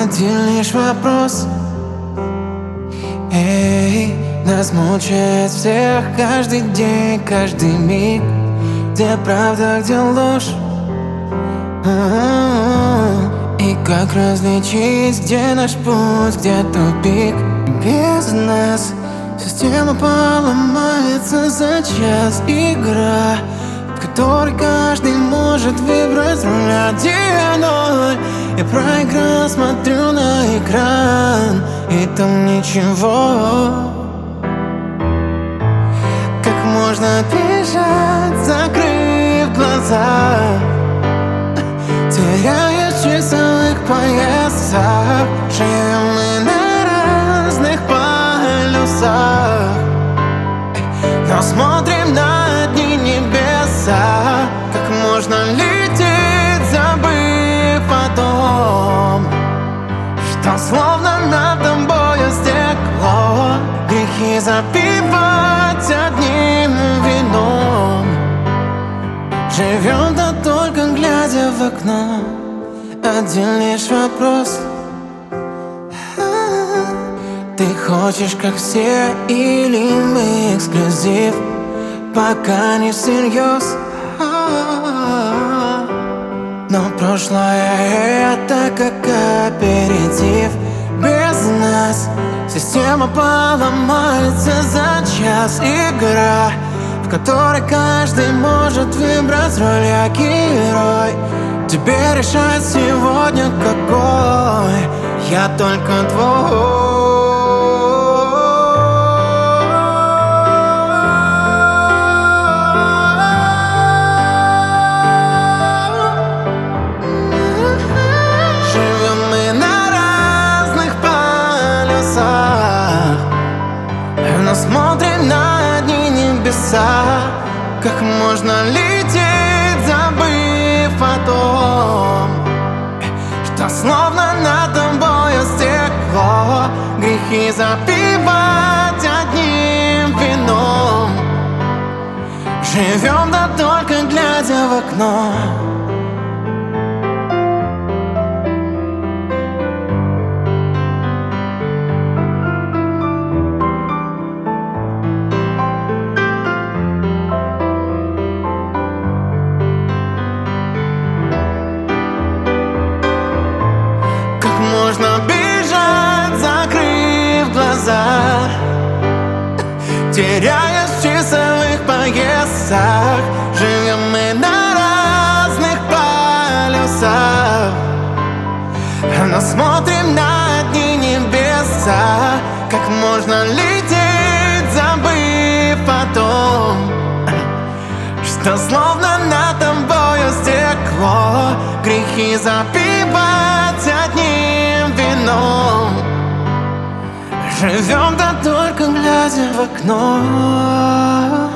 Один лишь вопрос. Эй, нас мучает всех каждый день, каждый миг. Где правда, где ложь? И как различить, где наш путь, где тупик? Без нас система поломается за час. Игра, в которой каждый может выбрать роль 1-0. Я проиграл, смотрю на экран, и там ничего. Как можно бежать, закрыв глаза? Теряюсь в часовых поясах. Живем мы на разных полюсах, но смотрим на одни небеса. Как можно лететь, забыв о том, что словно над тобою стекло. Грехи запивать одним вином. Живем да только глядя в окно. Один лишь вопрос. Ты хочешь как все или мы эксклюзив? Пока не всерьез. Но прошлое это как аперитив. Без нас система поломается за час. Игра, в которой каждый может выбрать роль. Я герой, тебе решать сегодня какой. Я только твой. Но смотрим на одни небеса. Как можно лететь, забыв о том, что словно над тобою стекло. Грехи запивать одним вином. Живем да только глядя в окно. Можно бежать, закрыв глаза, теряясь в часовых поясах. Живем мы на разных полюсах, но смотрим на одни небеса. Как можно лететь, забыв о том, что словно над тобою стекло. Грехи запивать одним вином. Живем да только глядя в окно.